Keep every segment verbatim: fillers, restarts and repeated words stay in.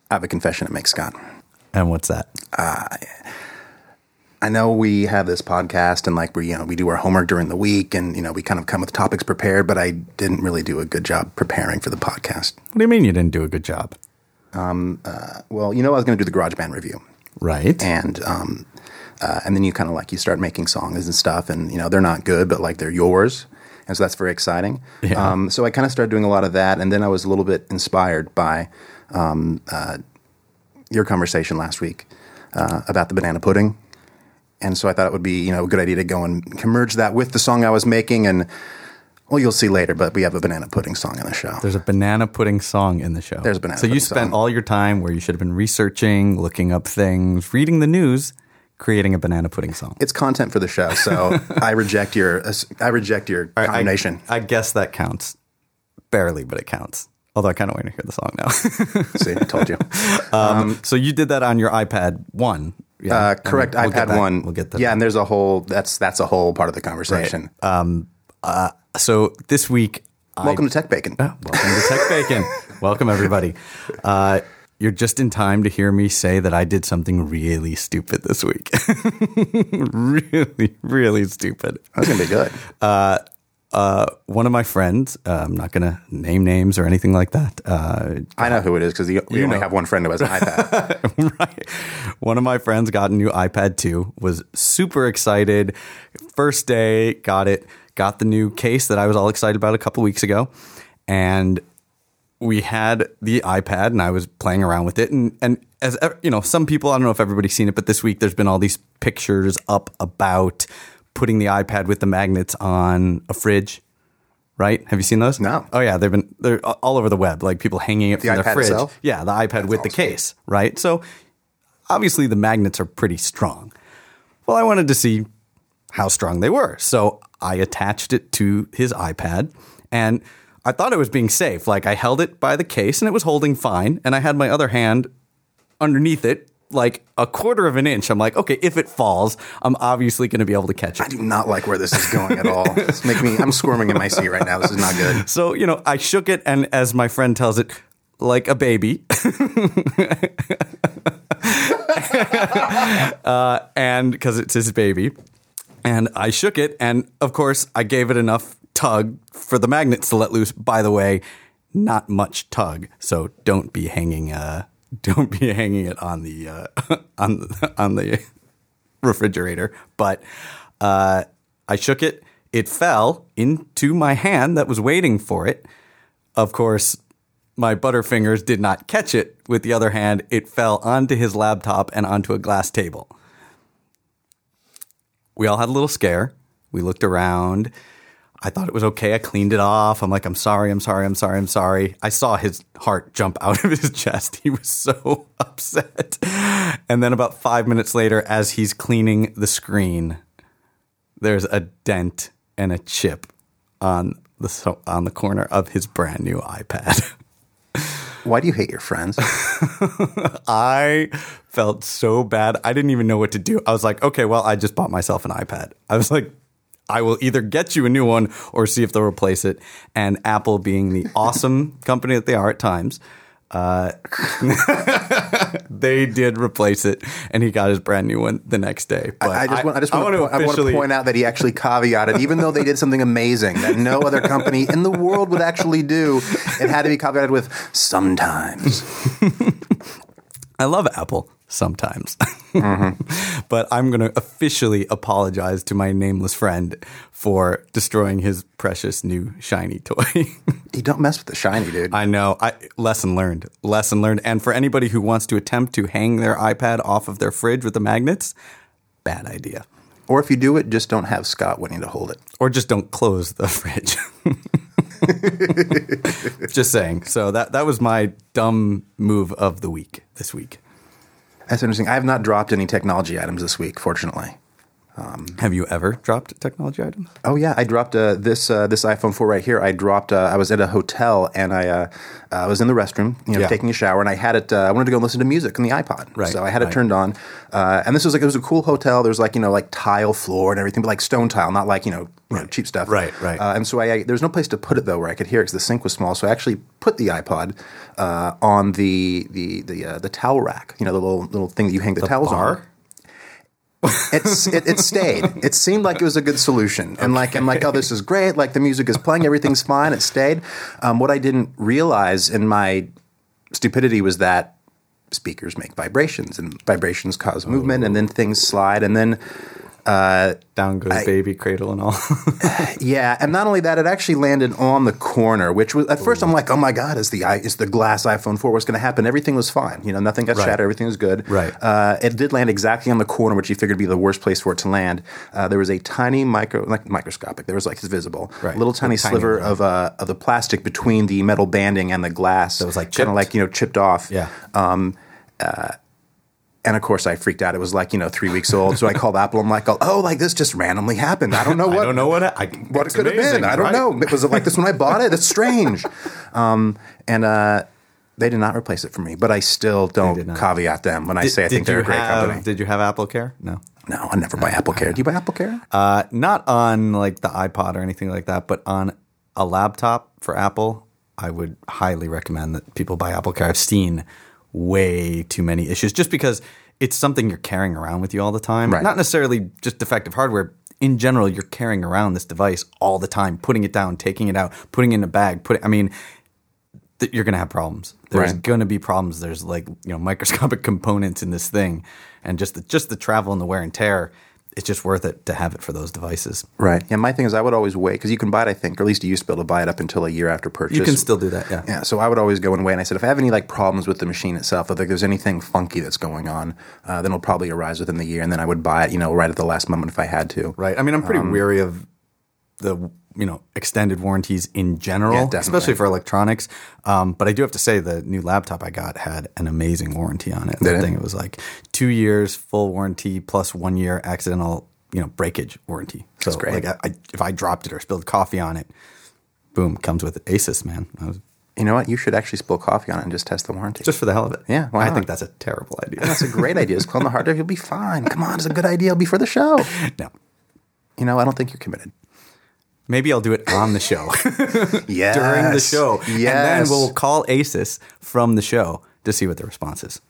I have a confession to make, Scott. And what's that? Uh, I know we have this podcast and like we, you know, we do our homework during the week and, you know, we kind of come with topics prepared, but I didn't really do a good job preparing for the podcast. What do you mean you didn't do a good job? Um, uh, well, you know, I was going to do the GarageBand review. Right. And, um, uh, and then you kind of like, you start making songs and stuff and, you know, they're not good, but like they're yours. And so that's very exciting. Yeah. Um, so I kind of started doing a lot of that. And then I was a little bit inspired by, um, uh, your conversation last week, uh, about the banana pudding. And so I thought it would be, you know, a good idea to go and merge that with the song I was making. And, well, you'll see later, but we have a banana pudding song in the show. There's a banana pudding song in the show. There's a banana So pudding you spent song. all your time where you should have been researching, looking up things, reading the news, creating a banana pudding song. It's content for the show, so I reject your I reject your I- condemnation. I, I guess that counts. Barely, but it counts. Although I kind of want to hear the song now. See, I told you. um, so you did that on your iPad one. Yeah, Uh, correct. We'll get iPad back- one. We'll get that. Yeah, and there's a whole that's that's a whole part of the conversation. Um, uh, so this week, Welcome to Tech Bacon. Uh, welcome to Tech Bacon. Welcome everybody. Uh, you're just in time to hear me say that I did something really stupid this week. really, really stupid. That's gonna be good. Uh, uh, one of my friends, uh, I'm not going to name names or anything like that. Uh, I know who it is because we you only know. have one friend who has an iPad. right. One of my friends got a new iPad two, was super excited. First day, got it, got the new case that I was all excited about a couple weeks ago. And we had the iPad and I was playing around with it. And, and as you know, some people, I don't know if everybody's seen it, but this week there's been all these pictures up about putting the iPad with the magnets on a fridge. Right? Have you seen those? No. Oh yeah, they've been they're all over the web. Like people hanging it The from their iPad fridge. itself? Yeah, the iPad with the awesome. case. Right? So obviously the magnets are pretty strong. Well, I wanted to see how strong they were, so I attached it to his iPad, and I thought it was being safe. Like I held it by the case, and it was holding fine, and I had my other hand underneath it, like a quarter of an inch. I'm like, okay, if it falls, I'm obviously going to be able to catch I it. do not like where this is going at all. It's making me. I'm squirming in my seat right now. This is not good. So, you know, I shook it, and as my friend tells it, like a baby. uh, and because it's his baby. And I shook it, and of course, I gave it enough tug for the magnets to let loose. By the way, not much tug, so don't be hanging. Uh, don't be hanging it on the uh, on the, on the refrigerator. But uh, I shook it. It fell into my hand that was waiting for it. Of course, my butterfingers did not catch it with the other hand. It fell onto his laptop and onto a glass table. We all had a little scare. We looked around. I thought it was okay. I cleaned it off. I'm like, I'm sorry, I'm sorry, I'm sorry, I'm sorry. I saw his heart jump out of his chest. He was so upset. And then about five minutes later, as he's cleaning the screen, there's a dent and a chip on the so- on the corner of his brand new iPad. Why do you hate your friends? I felt so bad. I didn't even know what to do. I was like, okay, well, I just bought myself an iPad. I was like, I will either get you a new one or see if they'll replace it. And Apple, being the awesome company that they are at times, uh, they did replace it, and he got his brand new one the next day. But I, I just want, I just want, I to, want point, I want to officially- point out that he actually caveated, even though they did something amazing that no other company in the world would actually do, it had to be caveated with sometimes. I love Apple sometimes. Mm-hmm. But I'm going to officially apologize to my nameless friend for destroying his precious new shiny toy. You don't mess with the shiny, dude. I know. I lesson learned. Lesson learned. And for anybody who wants to attempt to hang their iPad off of their fridge with the magnets, bad idea. Or if you do it, just don't have Scott waiting to hold it. Or just don't close the fridge. Just saying. So that that was my dumb move of the week this week. That's interesting. I have not dropped any technology items this week, fortunately. Have you ever dropped technology items? Oh yeah, I dropped uh, this uh, this iPhone four right here. I dropped. Uh, I was at a hotel and I uh, I was in the restroom, you know, Yeah. taking a shower, and I had it. Uh, I wanted to go listen to music on the iPod, Right, so I had it right. turned on. Uh, and this was like it was a cool hotel. There was like you know like tile floor and everything, but like stone tile, not like you know, you know cheap stuff. Right, right. Uh, and so I, I there was no place to put it though where I could hear it because the sink was small. So I actually put the iPod uh, on the the the uh, the towel rack. You know, the little little thing that you hang the, towels bar? on. It's it, it stayed. It seemed like it was a good solution, and like I'm like, oh, this is great. Like the music is playing, everything's fine. It stayed. Um, what I didn't realize in my stupidity was that speakers make vibrations, and vibrations cause movement, and then things slide, and then uh, Down goes I- baby cradle and all. yeah, and not only that, it actually landed on the corner, which was at first I'm like, oh my god, is the i- is the glass iPhone four? What's going to happen? Everything was fine, you know, nothing got Right. shattered, everything was good. Right. Uh, it did land exactly on the corner, which you figured would be the worst place for it to land. Uh, there was a tiny micro, like microscopic. There was like it's visible, Right. little tiny A tiny sliver little- of uh, of the plastic between the metal banding and the glass. That was, like, kind of chipped? like you know chipped off. Yeah. And of course, I freaked out. It was like you know three weeks old. So I called Apple. I'm like, oh, like this just randomly happened. I don't know what. I don't know what I, what it it's could have amazing, been. I don't right? know. Was it like this when I bought it? That's strange. Um, and uh, they did not replace it for me, but I still don't did not. caveat them when I say I think they're you a great have, company. Did you have Apple Care? No. No, I never buy Apple Care. Do you buy Apple Care? Uh, not on like the iPod or anything like that, but on a laptop for Apple, I would highly recommend that people buy Apple Care. I've seen way too many issues just because it's something you're carrying around with you all the time. Right. Not necessarily just defective hardware. In general, you're carrying around this device all the time, putting it down, taking it out, putting it in a bag. Put it, I mean, th- you're going to have problems. There's Right. going to be problems. There's like you know microscopic components in this thing, and just the, just the travel and the wear and tear. It's just worth it to have it for those devices. Right. Yeah, my thing is I would always wait because you can buy it, I think, or at least you used to be able to buy it up until a year after purchase. You can still do that, yeah. Yeah, so I would always go and wait. And I said, if I have any like problems with the machine itself, if like, there's anything funky that's going on, uh, then it'll probably arise within the year, and then I would buy it, you know, right at the last moment if I had to. Right. I mean, I'm Um, pretty weary of the you know extended warranties in general, Yeah, definitely. especially for electronics. Um, but I do have to say the new laptop I got had an amazing warranty on it. Did I it? think it was like two years full warranty plus one year accidental you know breakage warranty. So That's great. like I, I, if I dropped it or spilled coffee on it, boom, comes with Asus, man. I was, You know what? You should actually spill coffee on it and just test the warranty. just for the hell of it. Yeah, why I not? think that's a terrible idea. That's a great idea. Just call on the hard drive. You'll be fine. Come on, it's a good idea. It'll be for the show. No. You know, I don't think you're committed. Maybe I'll do it on the show. Yes. During the show. Yes. And then we'll call Asus from the show to see what the response is.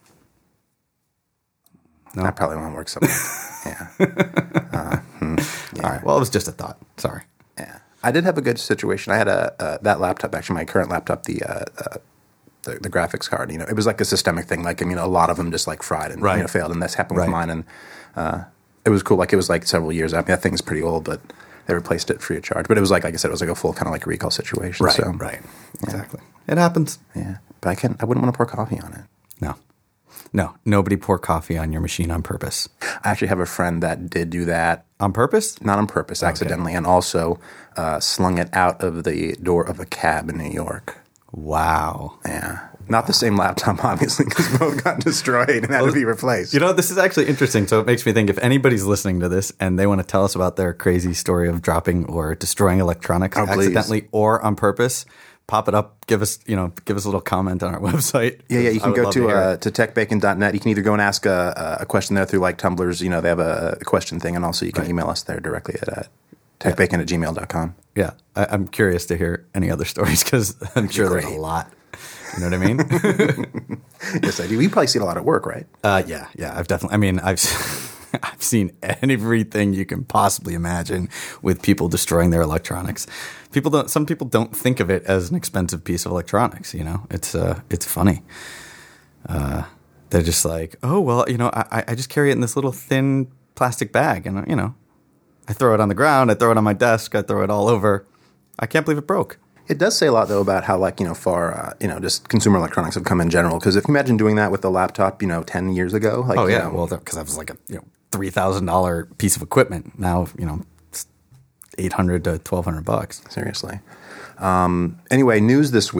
No? That probably won't work so well. Yeah. Uh, hmm, yeah. All right. Well, it was just a thought. Sorry. Yeah. I did have a good situation. I had a uh, that laptop, actually, my current laptop, the, uh, uh, the the graphics card. You know, it was like a systemic thing. Like, I mean, a lot of them just like fried and Right. you know, failed, and this happened Right. with mine. And uh, it was cool. Like, it was like several years. I mean, that thing's pretty old, but they replaced it free of charge. But it was like, like I said, it was like a full kind of like recall situation. Right. So, Right. Exactly. It happens. Yeah, but I can't. I wouldn't want to pour coffee on it. No. No. Nobody pour coffee on your machine on purpose. I actually have a friend that did do that. On purpose? Not on purpose, accidentally, and also uh, slung it out of the door of a cab in New York. Wow. Yeah. Not the same laptop, obviously, because both got destroyed and had to be replaced. You know, this is actually interesting. So it makes me think if anybody's listening to this and they want to tell us about their crazy story of dropping or destroying electronics Oh, please. accidentally or on purpose, pop it up. Give us, you know, give us a little comment on our website. Yeah, yeah. You I can would go love to hear uh, it. to tech bacon dot net. You can either go and ask a, a question there through like Tumblr's. You know, they have a, a question thing, and also you can email us there directly at uh, tech bacon at gmail dot com. Yeah, I, I'm curious to hear any other stories because I'm sure there's a great. lot. You know what I mean? Yes, I do. You probably see it a lot at work, right? uh, yeah, yeah. I've definitely. I mean, I've I've seen everything you can possibly imagine with people destroying their electronics. People don't. Some people don't think of it as an expensive piece of electronics. You know, it's uh, it's funny. Uh, they're just like, oh well, you know, I I just carry it in this little thin plastic bag, and you know, I throw it on the ground, I throw it on my desk, I throw it all over. I can't believe it broke. It does say a lot, though, about how, like, you know, far, uh, you know, just consumer electronics have come in general. Because if you imagine doing that with the laptop, you know, ten years ago. Like, Oh you yeah, know, well, because that was like a you know three thousand dollar piece of equipment. Now you know, it's eight hundred to twelve hundred bucks. seriously. Um, anyway, news this week.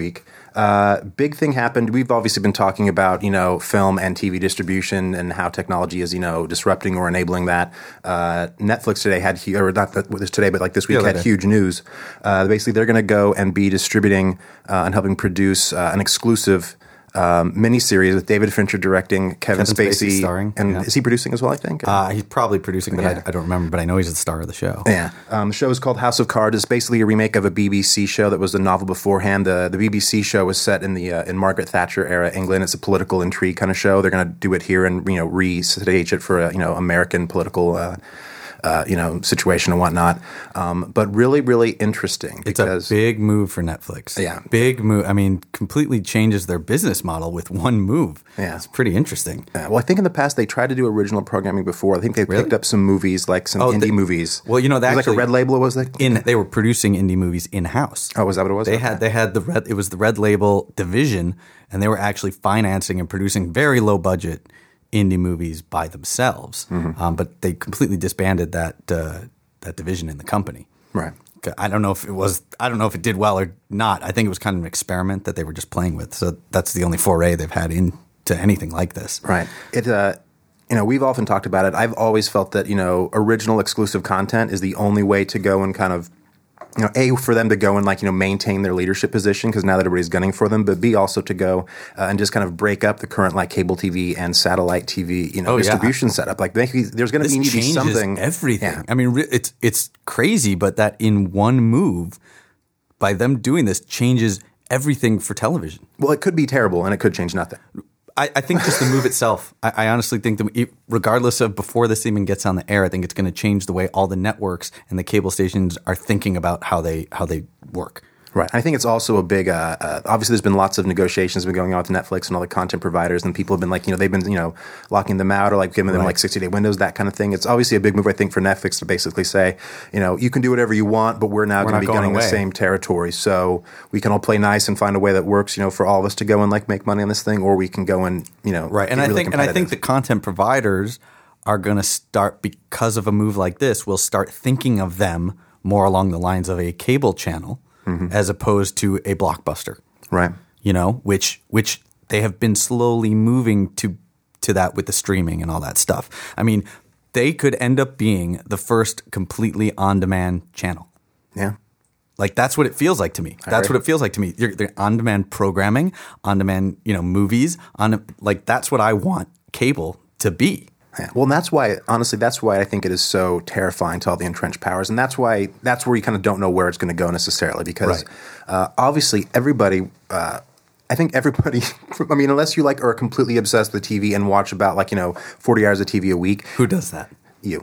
Uh, big thing happened. We've obviously been talking about, you know, film and T V distribution and how technology is, you know, disrupting or enabling that. Uh, Netflix today had, hu- or not that, this today, but like this week Yeah, had they did. huge news. Uh, basically, they're going to go and be distributing uh, and helping produce uh, an exclusive um, miniseries with David Fincher directing, Kevin, Kevin Spacey Spacey, starring, and yeah. is he producing as well? I think. Uh, he's probably producing, but Yeah. I, I don't remember. But I know he's the star of the show. Yeah. Um, the show is called House of Cards. It's basically a remake of a B B C show that was a novel beforehand. The the B B C show was set in the uh, in Margaret Thatcher era England. It's a political intrigue kind of show. They're going to do it here and you know restage it for a you know American political uh, uh, you know situation and whatnot. Um, but really, really interesting It's because a big move for Netflix. Yeah. Big move. I mean, completely changes their business model with one move. Yeah. It's pretty interesting. uh, well, I think in the past they tried to do original programming before. I think they Really? picked up some movies like some Oh, indie they- movies. Well, you know, they it was actually- like a red label. Was it? In they were producing indie movies in house. Oh, was that what it was? They Okay. had they had the red. It was the Red Label division, and they were actually financing and producing very low budget indie movies by themselves. Mm-hmm. Um, but they completely disbanded that uh, that division in the company. right. I don't know if it was. I don't know if it did well or not. I think it was kind of an experiment that they were just playing with. So that's the only foray they've had into anything like this. Right. It, uh, you know, we've often talked about it. I've always felt that, you know, original exclusive content is the only way to go and kind of, you know, A, for them to go and like, you know, maintain their leadership position because now that everybody's gunning for them, but B, also to go uh, and just kind of break up the current like cable T V and satellite T V, you know, Oh, yeah. distribution setup. Like maybe there's going to This need to be changes something. everything. Yeah. I mean, re- it's it's crazy, but that in one move, by them doing this, changes everything for television. Well, it could be terrible and it could change nothing. I, I think just the move itself. I, I honestly think that e- regardless of before this even gets on the air, I think it's going to change the way all the networks and the cable stations are thinking about how they how they work. Right. I think it's also a big, uh, uh, obviously there's been lots of negotiations been going on with Netflix and all the content providers and people have been like, you know, they've been, you know, locking them out or like giving them Right. like sixty day windows, that kind of thing. It's obviously a big move, I think, for Netflix to basically say, you know, you can do whatever you want, but we're now We're going to not be going gunning the away. same territory. So we can all play nice and find a way that works, you know, for all of us to go and like make money on this thing, or we can go and, you know, Right. And get I really think and I think the competitive. content providers are going to start, because of a move like this, will start thinking of them more along the lines of a cable channel as opposed to a blockbuster. Right. You know, which which they have been slowly moving to to that with the streaming and all that stuff. I mean, they could end up being the first completely on-demand channel. Yeah. Like that's what it feels like to me. That's agree. what it feels like to me. You're, they're on-demand programming, on-demand, you know, movies. On like that's what I want cable to be. Yeah. Well, and that's why, honestly, that's why I think it is so terrifying to all the entrenched powers. And that's why, that's where you kind of don't know where it's going to go necessarily because Right. uh, obviously everybody, uh, I think everybody, I mean, unless you like are completely obsessed with T V and watch about like, you know, forty hours of T V a week, Who does that? you.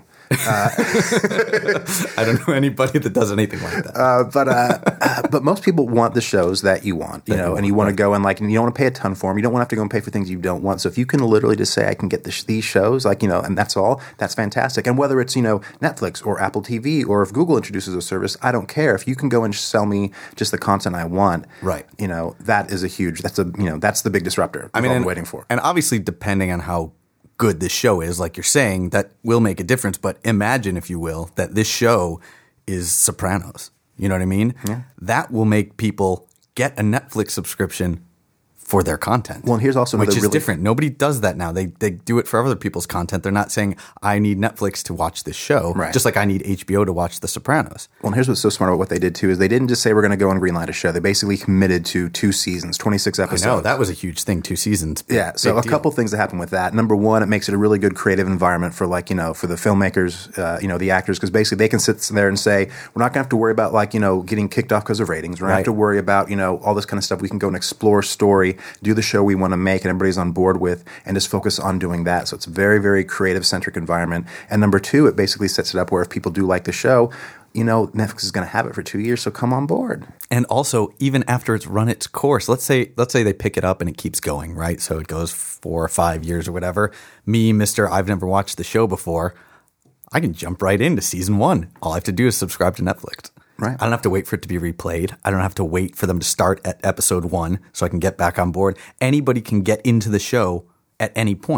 I don't know anybody that does anything like that. Uh, but uh, uh, but most people want the shows that you want, you know, and you want to go and like, and you don't want to pay a ton for them. You don't want to have to go and pay for things you don't want. So if you can literally just say, I can get this, these shows, like, you know, and that's all, that's fantastic. And whether it's, you know, Netflix or Apple T V or if Google introduces a service, I don't care. If you can go and sell me just the content I want, Right. you know, that is a huge, that's a, you know, that's the big disruptor I mean, I'm and, waiting for. And obviously, depending on how good this show is, like you're saying, that will make a difference. But imagine, if you will, that this show is Sopranos. You know what I mean? Yeah. That will make people get a Netflix subscription for their content. Well, and here's also which another is really- different. Nobody does that now. They they do it for other people's content. They're not saying I need Netflix to watch this show, Right. just like I need H B O to watch The Sopranos. Well, and here's what's so smart about what they did too is they didn't just say we're going to go and greenlight a show. They basically committed to two seasons, twenty-six I episodes. know that was a huge thing. Two seasons. Yeah, so Big a deal. couple things that happen with that. Number one, it makes it a really good creative environment for like, you know, for the filmmakers, uh, you know, the actors, because basically they can sit there and say, we're not going to have to worry about like, you know, getting kicked off because of ratings. We're not going to have Right. to worry about, you know, all this kind of stuff. We can go and explore story, do the show we want to make and everybody's on board with, and just focus on doing that. So it's a very, very creative-centric environment. And number two, it basically sets it up where if people do like the show, you know, Netflix is going to have it for two years, so come on board. And also, even after it's run its course, let's say let's say they pick it up and it keeps going, right? So it goes four or five years or whatever. Me, Mister I've never watched the show before, I can jump right into season one. All I have to do is subscribe to Netflix. Right. I don't have to wait for it to be replayed. I don't have to wait for them to start at episode one so I can get back on board. Anybody can get into the show at any point.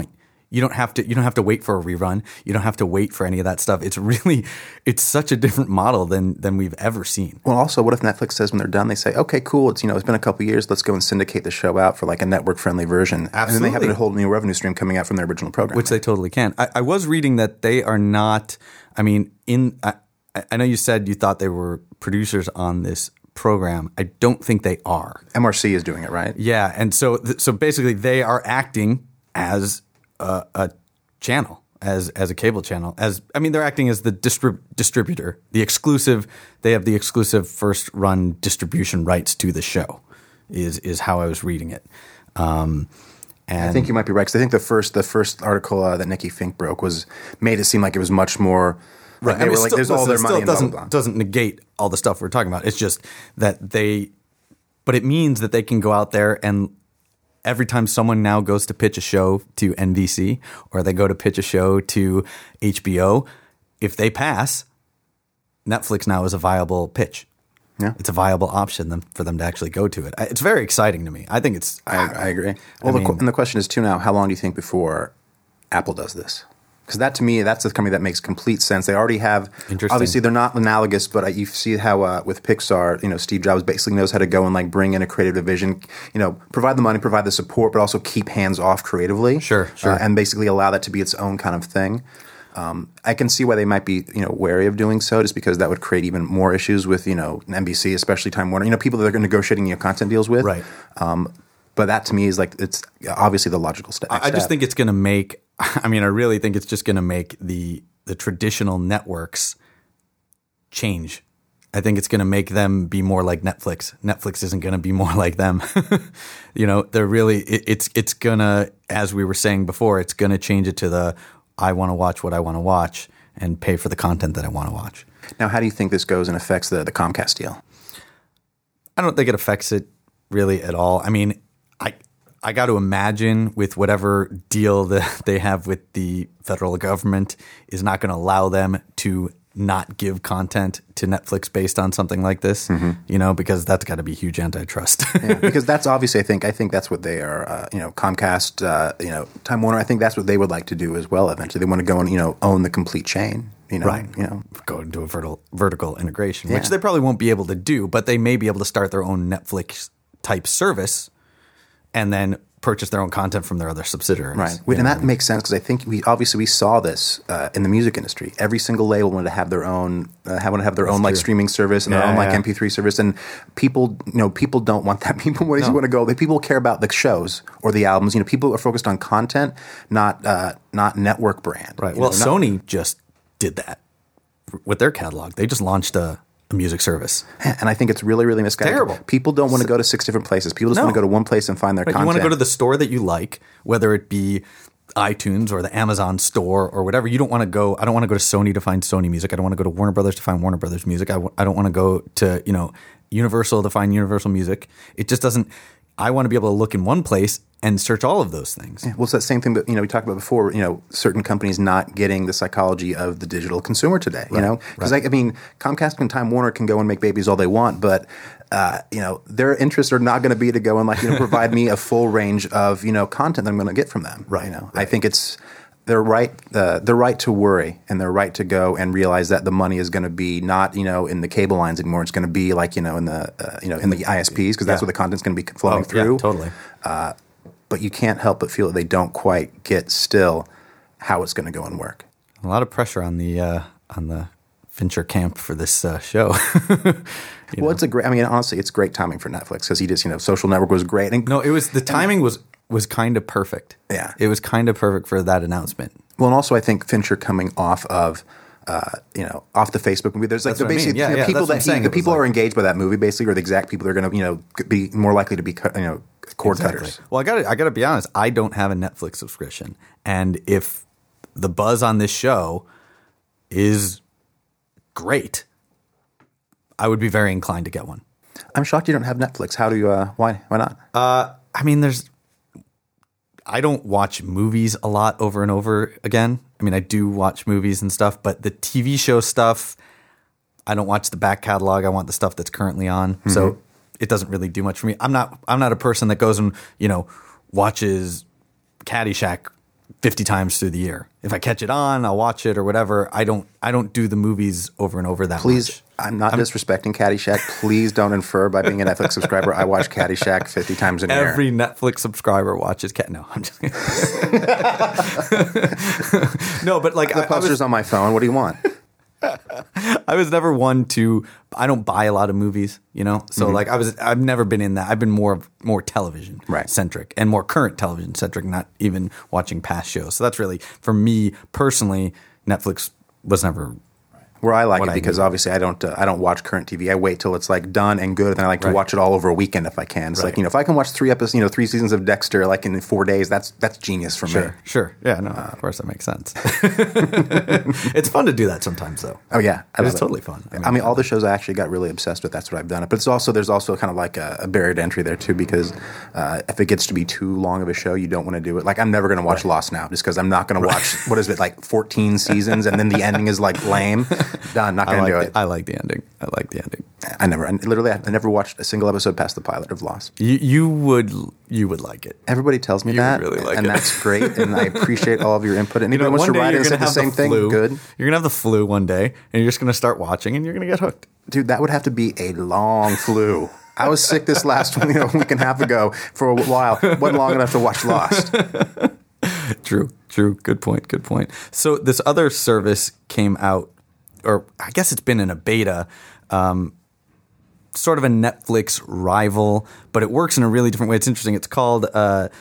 You don't have to. You don't have to wait for a rerun. You don't have to wait for any of that stuff. It's really, it's such a different model than than we've ever seen. Well, also, what if Netflix says when they're done, they say, "Okay, cool. It's you know, it's been a couple years. Let's go and syndicate the show out for like a network-friendly version." Absolutely. And then they have a whole new revenue stream coming out from their original program, Which they totally can. I, I was reading that they are not. I mean, in I, I know you said you thought they were producers on this program. I don't think they are. M R C is doing it, right? Yeah, and so th- so basically, they are acting as a, a channel, as as a cable channel. As I mean, they're acting as the distrib- distributor, the exclusive. They have the exclusive first run distribution rights to the show. Is is how I was reading it. Um, and I think you might be right because I think the first the first article uh, that Nikki Fink broke was made it seem like it was much more. Like they I mean, were like, still- "There's all listen, their it money." still and blah, doesn't blah, blah. doesn't negate all the stuff we're talking about. It's just that they, but it means that they can go out there and every time someone now goes to pitch a show to N B C or they go to pitch a show to H B O, if they pass, Netflix now is a viable pitch. Yeah. It's a viable option them, for them to actually go to it. I- It's very exciting to me. I think it's. I, I agree. Well, the, mean- qu- and the question is too now: how long do you think before Apple does this? Because that to me, that's a company that makes complete sense. They already have. Interesting. Obviously, they're not analogous, but uh, you see how uh, with Pixar, you know, Steve Jobs basically knows how to go and like bring in a creative division. You know, provide the money, provide the support, but also keep hands off creatively. Sure, sure. Uh, and basically allow that to be its own kind of thing. Um, I can see why they might be, you know, wary of doing so, just because that would create even more issues with, you know, N B C, especially Time Warner. You know, people that they're negotiating you know, content deals with. Right. Um, but that to me is like it's obviously the logical step. I just think it's going to make. I mean, I really think it's just going to make the the traditional networks change. I think it's going to make them be more like Netflix. Netflix isn't going to be more like them. You know, they're really. It, it's it's gonna, as we were saying before, it's going to change it to the I want to watch what I want to watch and pay for the content that I want to watch. Now, how do you think this goes and affects the the Comcast deal? I don't think it affects it really at all. I mean, I I got to imagine with whatever deal that they have with the federal government is not going to allow them to not give content to Netflix based on something like this, mm-hmm. you know, because that's got to be huge antitrust. Yeah, because that's obviously, I think, I think that's what they are. Uh, you know, Comcast, uh, you know, Time Warner. I think that's what they would like to do as well. Eventually, they want to go and you know own the complete chain. You know, Right. You know, Go into a vertical vertical integration, Yeah. which they probably won't be able to do, but they may be able to start their own Netflix type service and then purchase their own content from their other subsidiaries. right. You And know? that makes sense because I think we obviously we saw this uh, in the music industry. Every single label wanted to have their own, uh, wanted to have their own like true. streaming service and their Yeah, own like yeah. M P three service. And people, you know, people don't want that. People want to go. They people care about the shows or the albums. You know, people are focused on content, not uh, not network brand. Right. You Well, know, not- Sony just did that with their catalog. They just launched a, a music service. And I think it's really, really misguided. Terrible. People don't want to go to six different places. People just No. want to go to one place and find their Right, content. you want to go to the store that you like, whether it be iTunes or the Amazon store or whatever. You don't want to go. I don't want to go to Sony to find Sony music. I don't want to go to Warner Brothers to find Warner Brothers music. I, w- I don't want to go to you know Universal to find Universal music. It just doesn't. I want to be able to look in one place and search all of those things. Well, it's that same thing that you know we talked about before. You know, certain companies not getting the psychology of the digital consumer today. You know, because I, I mean, Comcast and Time Warner can go and make babies all they want, but uh, you know, their interests are not going to be to go and like you know provide me a full range of you know content that I'm going to get from them. Right, You know, right. I think it's they're right. Uh, they're right to worry, and they're right to go and realize that the money is going to be not you know in the cable lines anymore. It's going to be like you know in the uh, you know in the I S Ps because that's Yeah. where the content's going to be flowing Oh, through. yeah, totally. But you can't help but feel that they don't quite get still how it's going to go and work. A lot of pressure on the uh, on the Fincher camp for this uh, show. You Well, know? it's a great. I mean, honestly, it's great timing for Netflix because he just, you know, Social Network was great. And, No, it was the timing was was kind of perfect. Yeah. It was kind of perfect for that announcement. well, and also I think Fincher coming off of, uh, you know, off the Facebook movie. There's like That's the what I mean. basically Yeah, you know, yeah, people that's what I'm that saying. he, the It was people who are like- engaged by that movie basically are the exact people that are going to, you know, be more likely to be, cut- you know, cord cutters. Well, I got to I got to be honest. I don't have a Netflix subscription, and if the buzz on this show is great, I would be very inclined to get one. I'm shocked you don't have Netflix. How do you? Uh, why? Why not? Uh, I mean, there's. I don't watch movies a lot over and over again. I mean, I do watch movies and stuff, but the T V show stuff, I don't watch the back catalog. I want the stuff that's currently on. Mm-hmm. So it doesn't really do much for me. I'm not. I'm not a person that goes and you know watches Caddyshack fifty times through the year. If I catch it on, I'll watch it or whatever. I don't I don't do the movies over and over that Please, much. I'm not I'm, disrespecting Caddyshack. Please don't infer by being a Netflix subscriber I watch Caddyshack fifty times a year. Every Netflix subscriber watches Cat. No, I'm just kidding. No, but like the poster's was, on my phone. What do you want? I was never one to. I don't buy a lot of movies, you know. So mm-hmm. like I was. I've never been in that. I've been more more television right. centric and more current television centric, not even watching past shows. So that's really for me personally. Netflix was never. Where I like it because I obviously I don't uh, I don't watch current T V. I wait till it's like done and good, and I like to right. watch it all over a weekend if I can. It's right. like you know if I can watch three episodes, you know, three seasons of Dexter like in four days, that's that's genius for sure, me. Sure, yeah, no, uh, of course that makes sense. It's fun to do that sometimes, though. Oh yeah, it's totally fun. I mean, I mean all the shows I actually got really obsessed with. That's what I've done. But it's also there's also kind of like a, a barrier to entry there too because uh, if it gets to be too long of a show, you don't want to do it. Like I'm never going to watch right. Lost now just because I'm not going right. to watch what is it like fourteen seasons and then the ending is like lame. Done. Not going to do the, it. I like the ending. I like the ending. I never, I literally, I never watched a single episode past the pilot of Lost. You, you would, you would like it. Everybody tells me you that, would really like and it. That's great. And I appreciate all of your input. And anybody you know, wants to write in and say the same the thing, good. You're gonna have the flu one day, and you're just gonna start watching, and you're gonna get hooked. Dude, that would have to be a long flu. I was sick this last you know, week and a half ago for a while. Wasn't long enough to watch Lost. True, true. Good point. Good point. So this other service came out, or I guess it's been in a beta. Um, sort of a Netflix rival, but it works in a really different way. It's interesting. It's called uh,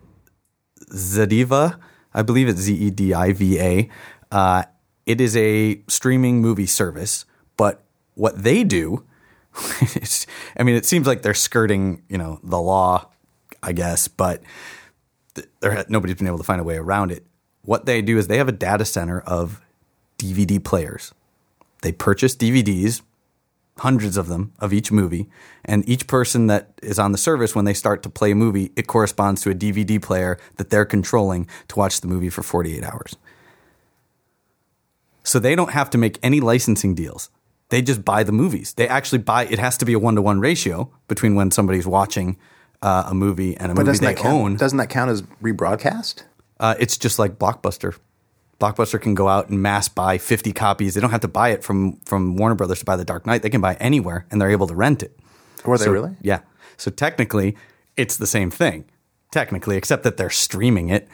Zediva. I believe it's Z E D I V A. Uh, it is a streaming movie service, but what they do, is, I mean, it seems like they're skirting, you know, the law, I guess, but there nobody's been able to find a way around it. What they do is they have a data center of D V D players. They purchase D V Ds, hundreds of them, of each movie, and each person that is on the service, when they start to play a movie, it corresponds to a D V D player that they're controlling to watch the movie for forty-eight hours. So they don't have to make any licensing deals. They just buy the movies. They actually buy, it has to be a one-to-one ratio between when somebody's watching uh, a movie and a but movie they that count, own. Doesn't that count as rebroadcast? Uh, it's just like Blockbuster. Blockbuster can go out and mass buy fifty copies. They don't have to buy it from, from Warner Brothers to buy The Dark Knight. They can buy it anywhere, and they're able to rent it. Were they so, really? Yeah. So technically, it's the same thing. Technically, except that they're streaming it.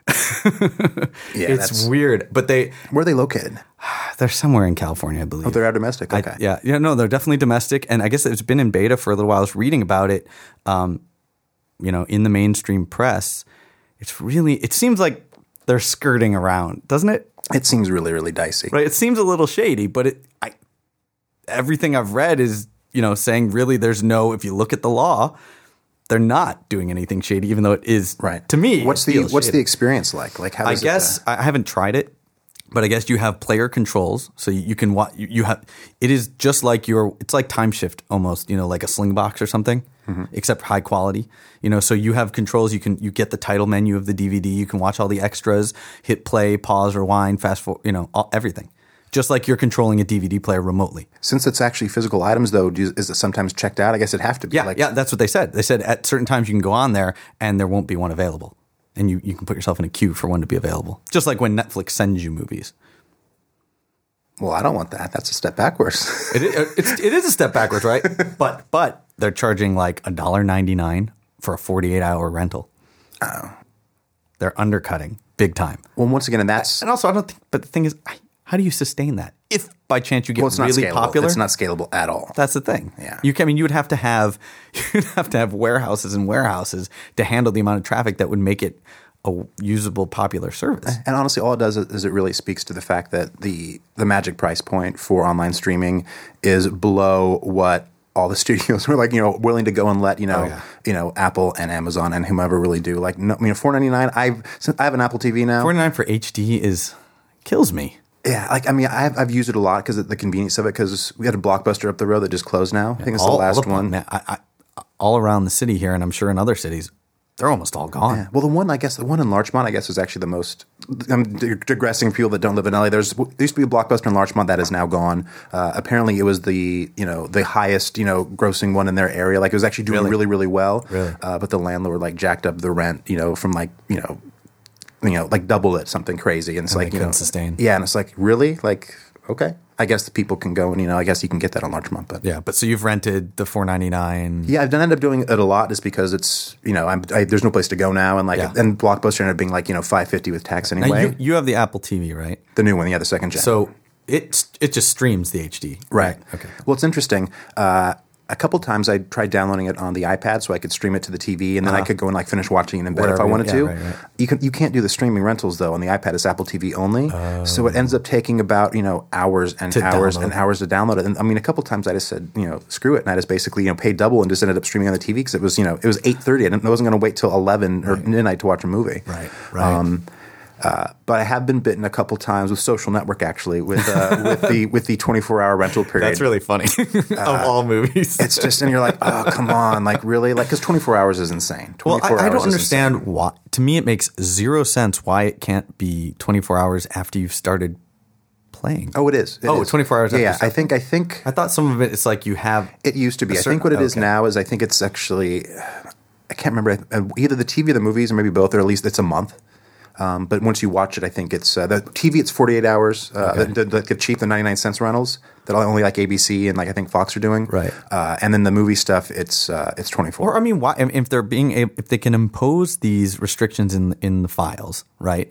Yeah, it's that's, weird. But they where are they located? They're somewhere in California, I believe. Oh, they're domestic. Okay. I, yeah, yeah. No, they're definitely domestic, and I guess it's been in beta for a little while. I was reading about it. Um, you know, in the mainstream press, it's really. It seems like they're skirting around, doesn't it? It seems really, really dicey. Right. It seems a little shady, but it. I, everything I've read is, you know, saying really, there's no. If you look at the law, they're not doing anything shady, even though it is. Right. To me, what's the what's shady. the experience like? Like how? I Is guess it, uh, I haven't tried it, but I guess you have player controls, so you, you can watch. You, you have. It is just like your. It's like Time Shift almost. You know, like a Slingbox or something. Mm-hmm. Except high quality, you know. So you have controls. You can you get the title menu of the D V D. You can watch all the extras. Hit play, pause, rewind, fast forward. You know, all, everything. Just like you're controlling a D V D player remotely. Since it's actually physical items, though, do, is it sometimes checked out? I guess it'd have to be. Yeah, like, yeah. That's what they said. They said at certain times you can go on there and there won't be one available, and you you can put yourself in a queue for one to be available. Just like when Netflix sends you movies. Well, I don't want that. That's a step backwards. it, is, it's, it is a step backwards, right? But but they're charging like one dollar ninety-nine for a forty-eight hour rental. Oh. They're undercutting big time. Well, once again, and that's... And also, I don't think... But the thing is, how do you sustain that? If by chance you get well, it's really not popular... It's not scalable at all. That's the thing. Yeah. You can, I mean, you would have to have... You'd have to have warehouses and warehouses to handle the amount of traffic that would make it a usable, popular service. And honestly, all it does is it really speaks to the fact that the the magic price point for online streaming is below what all the studios are like, you know, willing to go and let, you know, oh, yeah. you know, Apple and Amazon and whomever really do. Like, no, you know, four ninety-nine. I've since I have an Apple T V now. four ninety-nine for H D is kills me. Yeah, like I mean, I've I've used it a lot because of the convenience of it. Because we had a Blockbuster up the road that just closed now. I think it's all, the last all the, one. Man, I, I, all around the city here, and I'm sure in other cities, they're almost all gone. Yeah. Well, the one I guess the one in Larchmont, I guess, is actually the most. I'm digressing for people that don't live in L A. There's there used to be a Blockbuster in Larchmont that is now gone. Uh, apparently, it was the you know the highest you know grossing one in their area. Like it was actually doing really really, really well. Really, uh, but the landlord like jacked up the rent. You know from like you know. you know, like double it, something crazy. And it's And like, they you know, couldn't sustain. Yeah. And it's like, really? Like, okay. I guess the people can go and, you know, I guess you can get that on Largemont, but Yeah, but so you've rented the four ninety-nine. yeah, I've ended up doing it a lot just because it's, you know, I'm, I, there's no place to go now. And like, Yeah. and Blockbuster ended up being like, you know, five fifty with tax Now anyway. you, you have the Apple T V, right? the new one, yeah, the second gen. So it it just streams the H D. Right. Okay. Well, it's interesting. Uh, a couple times I tried downloading it on the iPad so I could stream it to the T V, and then I could go and like finish watching it in bed if I Wherever, wanted yeah, to. right, right. You can you can't do the streaming rentals though on the iPad. It's Apple T V only, so it ends up taking about you know hours and To hours download. and hours to download it. And I mean, a couple times I just said you know screw it, and I just basically you know paid double and just ended up streaming on the T V because it was you know it was eight thirty. I, didn't, I wasn't going to wait till eleven or midnight to watch a movie. Right. Right. Um, Uh, but I have been bitten a couple times with Social Network, actually, with uh, with the with the twenty-four hour rental period. That's really funny. Of all movies. It's just, and you're like, oh, come on, like really, like because twenty-four hours is insane. Well, I, twenty-four I don't hours is insane. understand why. To me, it makes zero sense why it can't be twenty-four hours after you've started playing. Oh, it is. It Oh, is. twenty-four hours Yeah, after yeah. you start I think. I think I thought some of it, it's like you have. it used to be. a I certain- think what it is okay. now is I think it's actually, I can't remember uh, either the T V or the movies or maybe both, or at least it's a month. Um, but once you watch it, I think it's uh, the T V. It's forty-eight hours. Uh, Okay. the, the, the cheap, the ninety-nine cents rentals that only like A B C and like I think Fox are doing. Right. Uh, and then the movie stuff, it's uh, it's twenty-four. Or I mean, why if they're being able, if they can impose these restrictions in in the files, right,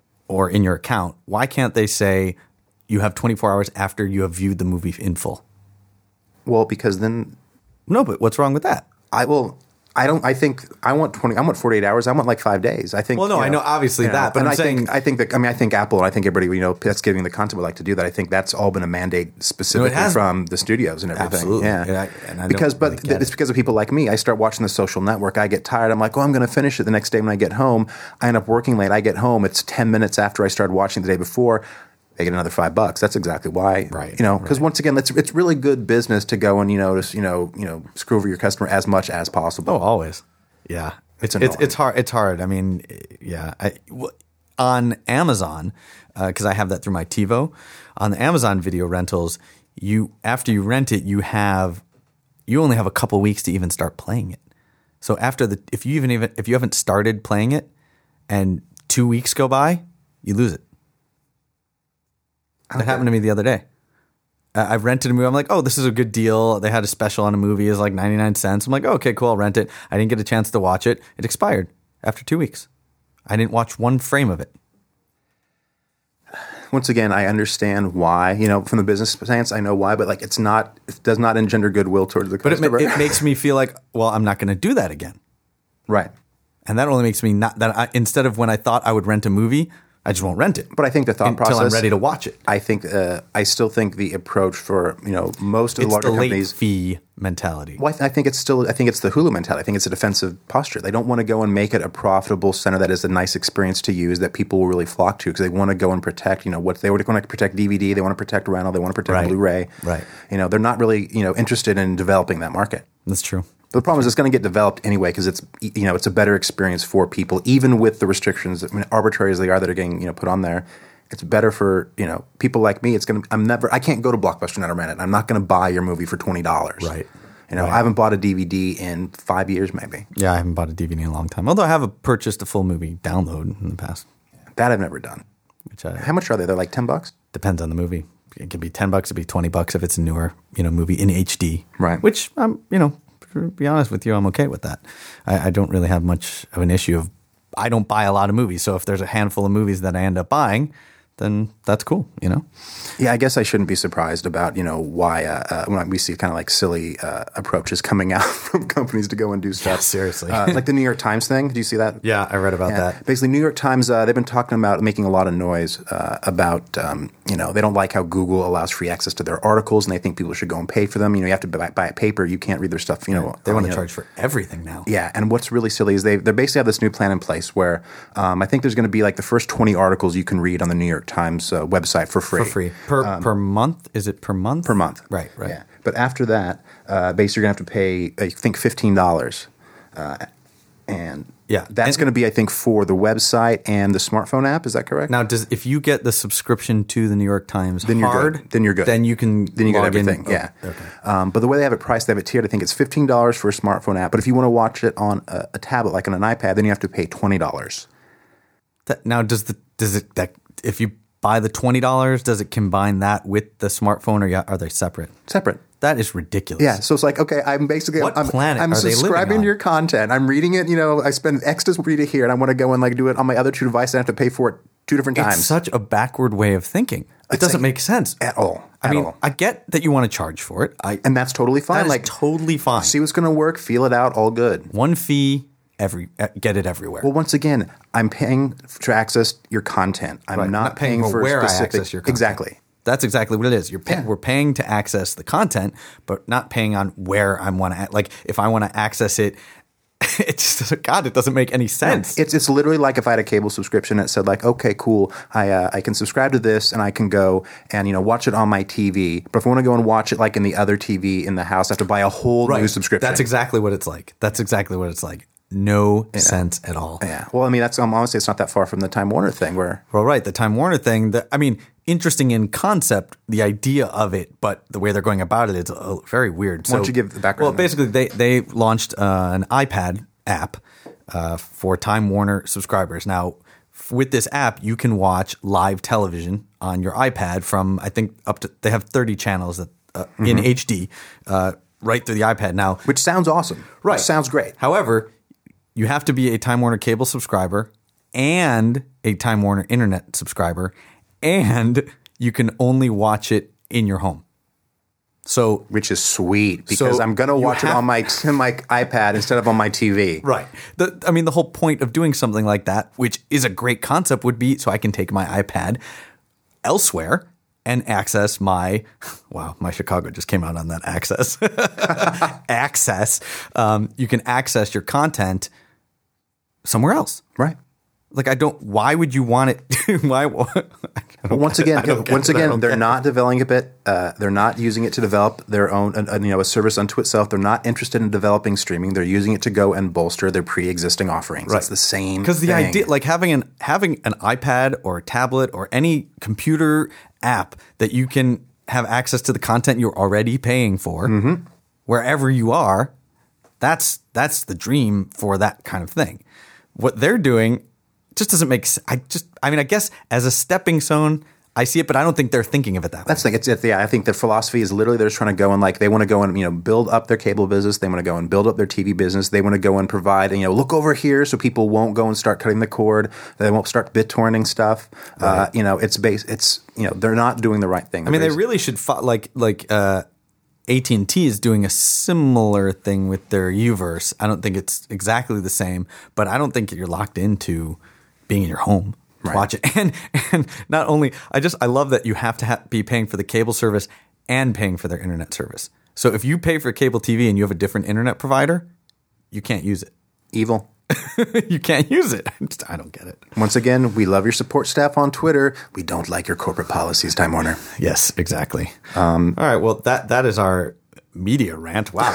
or in your account, why can't they say you have twenty-four hours after you have viewed the movie in full? Well, because then No, but what's wrong with that? I will. I don't. I think I want twenty. I want forty-eight hours. I want like five days. I think. Well, no, you I know obviously you know, that, but I'm I saying- think I think that I mean I think Apple and I think everybody you know that's giving the content would like to do that. I think that's all been a mandate specifically has- from the studios and everything. Absolutely. Yeah. And I- and I don't because but really get it's it. because of people like me. I start watching The Social Network. I get tired. I'm like, oh, I'm going to finish it the next day when I get home. I end up working late. I get home. It's ten minutes after I started watching the day before. They get another five bucks. That's exactly why, Right, You know, because right. once again, it's it's really good business to go and you know just you know you know screw over your customer as much as possible. Oh, always. Yeah, It's it's annoying. it's hard. It's hard. I mean, yeah. I, w- on Amazon, because I have that through my TiVo, on the Amazon video rentals, you after you rent it, you have you only have a couple weeks to even start playing it. So after the if you even even if you haven't started playing it, and two weeks go by, you lose it. That happened to me the other day. Uh, I rented a movie. I'm like, oh, this is a good deal. They had a special on a movie. It's like ninety-nine cents. I'm like, oh, okay, cool. I'll rent it. I didn't get a chance to watch it. It expired after two weeks. I didn't watch one frame of it. Once again, I understand why. You know, from the business stance, I know why, but like, it's not. It does not engender goodwill towards the But it, ma- customer. it makes me feel like, well, I'm not going to do that again. right. And that only makes me not that I, instead of when I thought I would rent a movie, I just won't rent it. But I think the thought until process. I'm ready to watch it. I think. Uh, I still think the approach for you know most of the It's larger the late companies. fee mentality. Well, I, th- I think it's still. I think it's the Hulu mentality. I think it's a defensive posture. They don't want to go and make it a profitable center that is a nice experience to use that people will really flock to because they want to go and protect. You know what they want to protect D V D. They want to protect rental. They want to protect Right. Blu-ray. Right. You know they're not really you know interested in developing that market. That's true. But the problem is it's going to get developed anyway because it's you know it's a better experience for people even with the restrictions. I mean, arbitrary as they are that are getting you know put on there. It's better for you know people like me. It's gonna. I'm never. I can't go to Blockbuster now to rent it. I'm not going to buy your movie for twenty dollars. Right. You know, Right. I haven't bought a D V D in five years, maybe. Yeah, I haven't bought a D V D in a long time. Although I have a, purchased a full movie download in the past, That I've never done. which I, How much are they? They're like ten bucks. depends on the movie. It could be ten bucks. It could be twenty bucks if it's a newer, you know, movie in H D. Right. Which I'm, you know, to be honest with you, I'm okay with that. I, I don't really have much of an issue of. I don't buy a lot of movies, so if there's a handful of movies that I end up buying, then that's cool, you know? Yeah, I guess I shouldn't be surprised about you know why uh, uh, when we see kind of like silly uh, approaches coming out from companies to go and do stuff. Yeah, seriously. uh, like the New York Times thing. Did you see that? Yeah, I read about Yeah. Basically, New York Times, uh, they've been talking about making a lot of noise uh, about, um, you know, they don't like how Google allows free access to their articles and they think people should go and pay for them. You know, you have to buy, buy a paper. You can't read their stuff, you know. They want you to know. charge for everything now. Yeah, and what's really silly is they they basically have this new plan in place where um, I think there's going to be like the first twenty articles you can read on the New York Times uh, website for free. For free. Per, per month? Is it per month? Per month. Right, right. Yeah. But after that, uh, basically you're going to have to pay, I think, fifteen dollars. Uh, and Yeah. that's And- going to be, I think, for the website and the smartphone app. Is that correct? Now, does if you get the subscription to the New York Times Then you're hard, good. Then you're good. Then you can Then you get log in- everything. oh, yeah. Okay. Um, but the way they have it priced, they have it tiered. I think it's fifteen dollars for a smartphone app. But if you want to watch it on a, a tablet, like on an iPad, then you have to pay twenty dollars. That, now, does the does it that if you buy the twenty dollars, does it combine that with the smartphone, or are they separate? Separate. That is ridiculous. Yeah, so it's like, okay, I'm basically What I'm, planet I'm are they living subscribing on? to your content. I'm reading it. You know, I spend X to read it here, and I want to go and like do it on my other two devices. I have to pay for it two different times. It's such a backward way of thinking. It It's doesn't like- make sense at all. I at mean, all. I get that you want to charge for it. I And that's totally fine. that is like, totally fine. see what's going to work, feel it out, all good. One fee, every uh, get it everywhere. Well, once again, I'm paying to access your content. I'm Right. not, paying, for where specific. I access your content. Exactly. That's exactly what it is. You're pay- Yeah. We're paying to access the content, but not paying on where I want to. Like, if I want to access it, it just doesn't. God, it doesn't make any sense. It's it's literally like if I had a cable subscription that said like, okay, cool, I uh, I can subscribe to this and I can go and you know watch it on my T V. But if I want to go and watch it like in the other T V in the house, I have to buy a whole new subscription. That's exactly what it's like. That's exactly what it's like. No sense at all. Yeah. Well, I mean, that's um, honestly, it's not that far from the Time Warner thing where. Well, right. The Time Warner thing, the, I mean, interesting in concept, the idea of it, but the way they're going about it is uh, very weird. Why don't you give the background? Well, basically, they, they launched uh, an iPad app uh, for Time Warner subscribers. Now, f- with this app, you can watch live television on your iPad from, I think, up to, they have thirty channels that, uh, Mm-hmm. in H D uh, right through the iPad. Now, Which sounds awesome. Right. Which sounds great. However, you have to be a Time Warner cable subscriber and a Time Warner internet subscriber, and you can only watch it in your home. So, Which is sweet because So I'm going to you watch it have- on my on my iPad instead of on my T V. right. The, I mean, the whole point of doing something like that, which is a great concept, would be so I can take my iPad elsewhere and access my, wow, my Chicago just came out on that access. access. Um, you can access your content somewhere else. Right. Like, I don't, why would you want it? why? But once again, don't once get it. I again, don't they're get it. not developing it. Uh, they're not using it to develop their own, uh, you know, a service unto itself. They're not interested in developing streaming. They're using it to go and bolster their pre-existing offerings. Right. It's the same. Because the thing. idea, like having an having an iPad or a tablet or any computer app that you can have access to the content you're already paying for, Mm-hmm. wherever you are, that's that's the dream for that kind of thing. What they're doing just doesn't make sense. I just, I mean, I guess as a stepping stone, I see it, but I don't think they're thinking of it that way. That's the thing. It's, it's yeah. I think their philosophy is literally they're just trying to go and like they want to go and you know build up their cable business. They want to go and build up their T V business. They want to go and provide and, you know look over here so people won't go and start cutting the cord. They won't start BitTorrenting stuff. Uh, you know, it's base. It's you know they're not doing the right thing. I mean, they really should fo- like like uh, A T and T is doing a similar thing with their Uverse. I don't think it's exactly the same, but I don't think you're locked into being in your home to Right. watch it. And and not only I just I love that you have to ha- be paying for the cable service and paying for their internet service. So if you pay for cable T V and you have a different internet provider, you can't use it. evil. you can't use it. I just- I don't get it. Once again, we love your support staff on Twitter. We don't like your corporate policies, Time Warner. Yes, exactly. Um, all right. Well, that that is our media rant. Wow,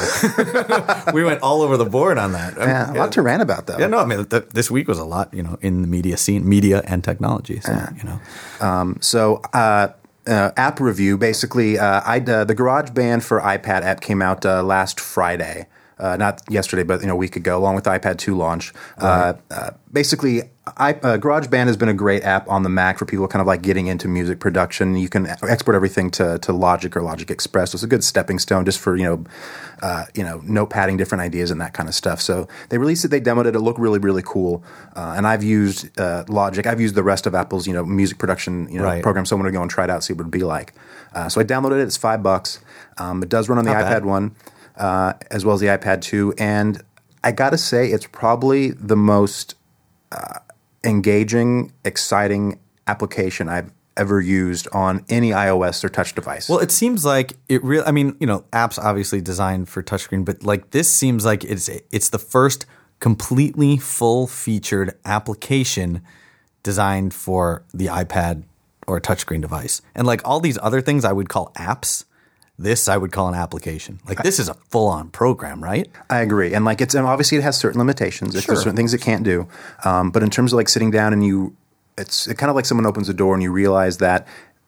we went all over the board on that. Um, Yeah, a lot to rant about though. Yeah, no, I mean, th- this week was a lot, you know, in the media scene, media and technology. So, you know, Um, so, uh, uh, app review. Basically, uh, I uh, the GarageBand for iPad app came out uh, last Friday. Uh, not yesterday, but you know, a week ago, along with the iPad two launch. Uh, uh, basically, I, uh, GarageBand has been a great app on the Mac for people kind of like getting into music production. You can export everything to, to Logic or Logic Express. So it's a good stepping stone just for you know, uh, you know, notepadding different ideas and that kind of stuff. So they released it, they demoed it. It looked really, really cool. Uh, and I've used uh, Logic. I've used the rest of Apple's you know music production you know Right. program. So I'm going to go and try it out, see what it'd be like. Uh, so I downloaded it. It's five bucks. Um, it does run on the Not iPad bad. one. Uh, as well as the iPad two. And I got to say, it's probably the most uh, engaging, exciting application I've ever used on any iOS or touch device. well, it seems like it really. I mean, you know, apps obviously designed for touchscreen, but like this seems like it's it's the first completely full featured application designed for the iPad or a touchscreen device, and like all these other things, I would call apps. This I would call an application. Like this is a full-on program, right? I agree. And like it's and obviously it has certain limitations. There's Sure. certain things it can't do. Um, but in terms of like sitting down and you, it's kind of like someone opens a door and you realize that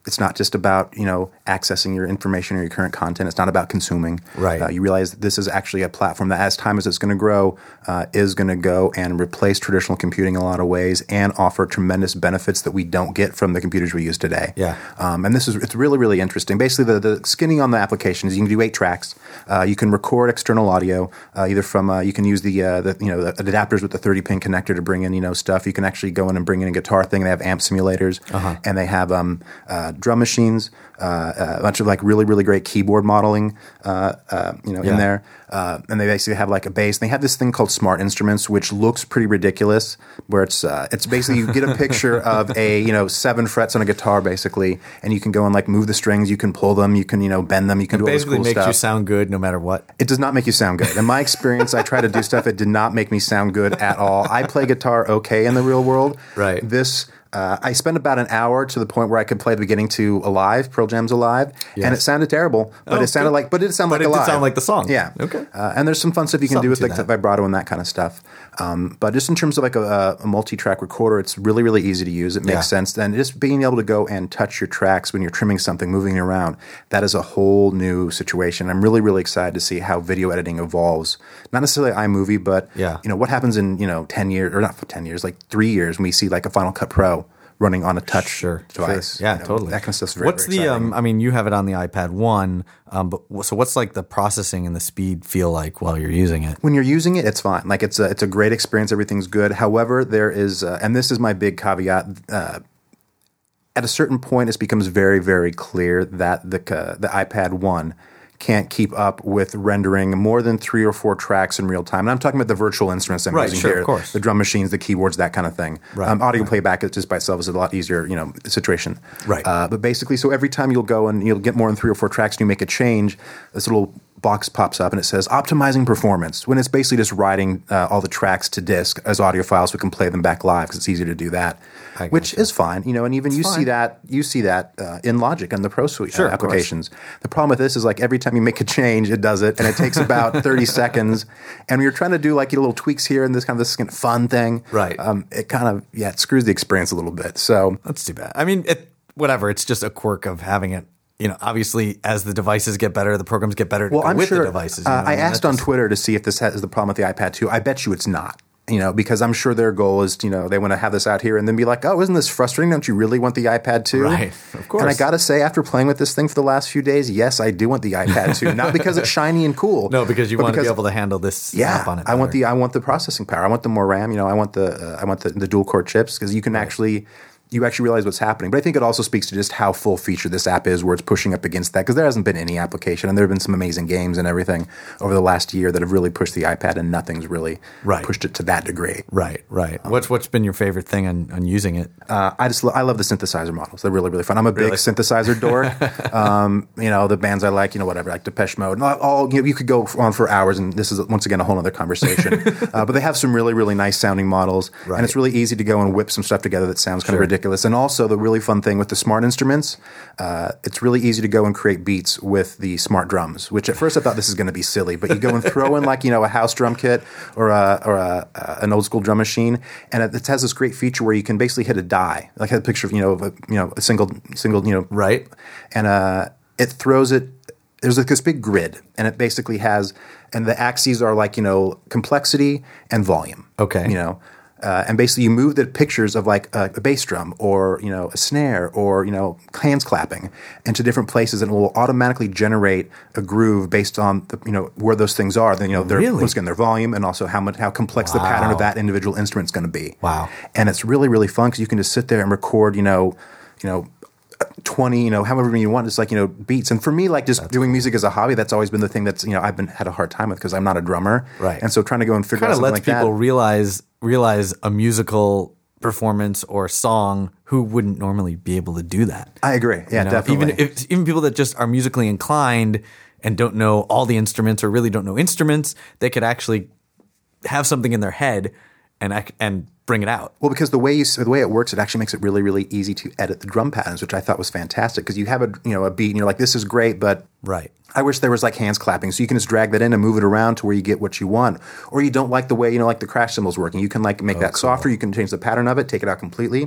it's not just about, you know, accessing your information or your current content. It's not about consuming. Right. Uh, you realize that this is actually a platform that, as time as it's going to grow, uh, is going to go and replace traditional computing in a lot of ways and offer tremendous benefits that we don't get from the computers we use today. Yeah. Um, and this is it's really, really interesting. Basically, the, the skinny on the application is you can do eight tracks. Uh, you can record external audio, uh, either from uh, you can use the uh, the you know the adapters with the thirty pin connector to bring in you know stuff. You can actually go in and bring in a guitar thing. They have amp simulators, Uh-huh. and they have um, uh, drum machines, uh, a bunch of like really, really great keyboard modeling, uh, uh, you know, Yeah. in there. Uh, and they basically have like a bass. They have this thing called Smart Instruments, which looks pretty ridiculous. Where it's uh, it's basically you get a picture of a you know seven frets on a guitar basically, and you can go and like move the strings. You can pull them. You can you know bend them. You can It do all this basically cool makes stuff. you sound good no matter what. It does not make you sound good. In my experience, I try to do stuff. It did not make me sound good at all. I play guitar okay in the real world. Right. This, uh, I spent about an hour to the point where I could play the beginning to Alive, Pearl Jam's Alive, Yes. and it sounded terrible. But Oh, it sounded good. like, but it sounded But like it did Alive. sound like the song. Yeah. Okay. Uh, and there's some fun stuff you can Something do with to like that. the vibrato and that kind of stuff. Um, but just in terms of like a, a multi-track recorder, it's really, really easy to use. It makes Yeah. sense. Then just being able to go and touch your tracks when you're trimming something, moving it around, that is a whole new situation. I'm really, really excited to see how video editing evolves. Not necessarily iMovie, but Yeah. you know what happens in you know ten years or not for ten years, like three years when we see like a Final Cut Pro running on a touch Sure, device. sure. Yeah, You know, totally. That kind of stuff's very, What's very the? exciting. Um, I mean, you have it on the iPad one, um, but w- so what's like the processing and the speed feel like while you're using it? When you're using it, it's fine. Like it's a it's a great experience. Everything's good. However, there is, uh, and this is my big caveat. Uh, at a certain point, it becomes very, very clear that the uh, the iPad one can't keep up with rendering more than three or four tracks in real time. And I'm talking about the virtual instruments I'm Right, using sure, here, of course. the drum machines, the keyboards, that kind of thing. Right, Um, audio right. playback is just by itself is a lot easier, you know, situation. Right. Uh, but basically, so every time you'll go and you'll get more than three or four tracks and you make a change, this little box pops up and it says optimizing performance, when it's basically just writing uh, all the tracks to disk as audio files so we can play them back live because it's easier to do that, I which gotcha. is fine. You know, and even you see fine. that you see that uh, in Logic and the Pro Suite uh, Sure, of course. applications. The problem with this is like every time you make a change, it does it, and it takes about thirty seconds. And when you're trying to do like your little tweaks here and this kind of this kind of fun thing, Right. Um, it kind of yeah, it screws the experience a little bit. So That's too bad. I mean, it, whatever. It's just a quirk of having it. You know, obviously, as the devices get better, the programs get better to Well, go I'm with sure. the devices. you uh, know what I mean? asked That's on just- Twitter to see if this has the problem with the iPad two. I bet you it's not. You know, because I'm sure their goal is, you know, they want to have this out here and then be like, oh, isn't this frustrating? Don't you really want the iPad two? Right, of course. And I got to say, after playing with this thing for the last few days, yes, I do want the iPad two. Not because it's shiny and cool. No, because you but want to be because- able to handle this Yeah, app on it. I want better. the I want the processing power. I want the more RAM. You know, I want the uh, I want the, the dual core chips because you can actually you actually realize what's happening. But I think it also speaks to just how full featured this app is, where it's pushing up against that because there hasn't been any application, and there have been some amazing games and everything over the last year that have really pushed the iPad, and nothing's really Right. pushed it to that degree. Right, right. what's what's been your favorite thing on, on using it? Uh, I just lo- I love the synthesizer models. They're really really fun. I'm a big Really? synthesizer dork. um, you know the bands I like. You know whatever like Depeche Mode. Not all you know, you could go on for hours, and this is once again a whole other conversation. uh, but they have some really really nice sounding models, Right. and it's really easy to go and whip some stuff together that sounds kind Sure. of ridiculous. And also the really fun thing with the smart instruments, uh, it's really easy to go and create beats with the smart drums. Which at first I thought this is going to be silly, but you go and throw in like you know a house drum kit or a, or a, uh, an old school drum machine, and it, it has this great feature where you can basically hit a die, like a picture of you know of a, you know a single single you know Right. and uh, it throws it. There's like this big grid, and it basically has, and the axes are like you know complexity and volume. Okay. you know. Uh, and basically, you move the pictures of like a, a bass drum, or you know, a snare, or you know, hands clapping into different places, and it will automatically generate a groove based on the, you know where those things are. Then you know, their Really? once again their volume, and also how much how complex the pattern Wow. of that individual instrument is going to be. Wow. And it's really really fun because you can just sit there and record, you know, you know. twenty, you know, however many you want, it's like, you know, beats. And for me, like just doing music as a hobby, that's always been the thing that's, you know, I've been had a hard time with because I'm not a drummer. Right. And so trying to go and figure Kind out of something lets like people that. realize realize a musical performance or song who wouldn't normally be able to do that. I agree. Yeah, You know, definitely. Even if, even people that just are musically inclined and don't know all the instruments or really don't know instruments, they could actually have something in their head and ac- and bring it out. Well, because the way you, the way it works, it actually makes it really, really easy to edit the drum patterns, which I thought was fantastic. Because you have a, you know, a beat, and you're like, "This is great," but Right. I wish there was like hands clapping, so you can just drag that in and move it around to where you get what you want. Or you don't like the way you know, like the crash cymbals working, you can like make that softer. You can change the pattern of it, take it out completely.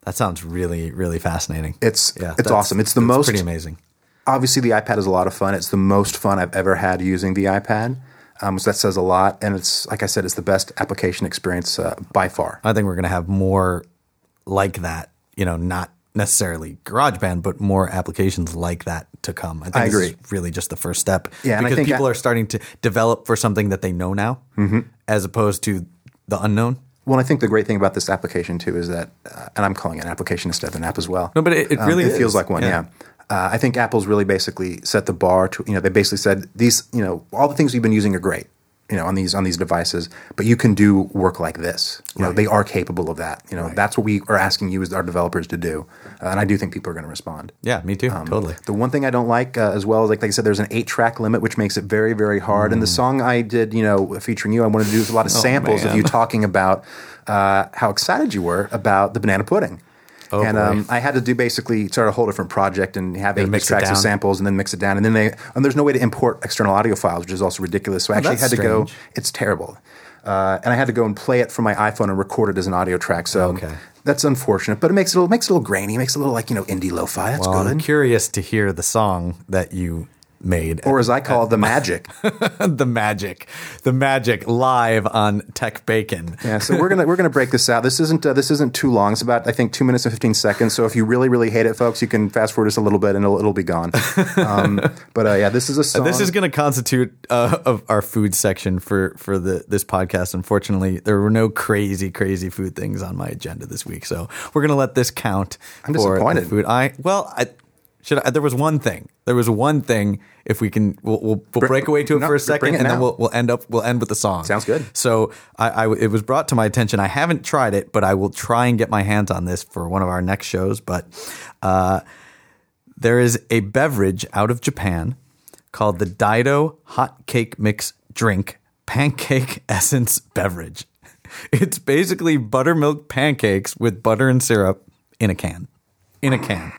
That sounds really, really fascinating. It's yeah, it's awesome. It's the most pretty amazing. Obviously, the iPad is a lot of fun. It's the most fun I've ever had using the iPad. Um, so that says a lot. And it's, like I said, it's the best application experience uh, by far. I think we're going to have more like that, you know, not necessarily GarageBand, but more applications like that to come. I think I this agree. is really just the first step. Yeah, and I because think people I- are starting to develop for something that they know now Mm-hmm. as opposed to the unknown. Well, I think the great thing about this application, too, is that, uh, and I'm calling it an application instead of an app as well. No, but it, it Um, really it is. feels like one, yeah. yeah. Uh, I think Apple's really basically set the bar to, you know, they basically said these, you know, all the things we've been using are great, you know, on these on these devices, but you can do work like this. You know, Right. they are capable of that. You know, Right. that's what we are asking you as our developers to do. Uh, and I do think people are going to respond. Yeah, me too. Um, totally. The one thing I don't like uh, as well is, like, like I said, there's an eight-track limit, which makes it very, very hard. Mm. And the song I did, you know, featuring you, I wanted to do a lot of samples of man. you talking about uh, how excited you were about the banana pudding. Oh, and boy. um, I had to do basically start a whole different project and have eight mix it tracks of down. samples and then mix it down. And then they and there's no way to import external audio files, which is also ridiculous. So I actually that's had to go. strange. It's terrible. Uh, and I had to go and play it from my iPhone and record it as an audio track. So Okay. that's unfortunate, but it makes it a little, makes it a little grainy. It makes it a little like, you know, indie lo-fi. That's Well, good. I'm curious to hear the song that you made. Or as I call it, the magic. the magic, the magic live on Tech Bacon. Yeah, so we're gonna we're gonna break this out. This isn't uh, this isn't too long. It's about, I think, two minutes and fifteen seconds. So if you really really hate it, folks, you can fast forward just a little bit and it'll it'll be gone. Um, but uh, yeah, this is a song. This is going to constitute uh, of our food section for for the this podcast. Unfortunately, there were no crazy crazy food things on my agenda this week, so we're going to let this count. I'm for disappointed. the food. I well, I should. I, there was one thing. There was one thing. If we can, we'll we'll, we'll Br- break away to it no, for a bring second, it and then now. we'll we'll end up we'll end with the song. Sounds good. So I, I it was brought to my attention. I haven't tried it, but I will try and get my hands on this for one of our next shows. But uh, there is a beverage out of Japan called the Daido Hot Cake Mix Drink Pancake Essence Beverage. It's basically buttermilk pancakes with butter and syrup in a can. In a can.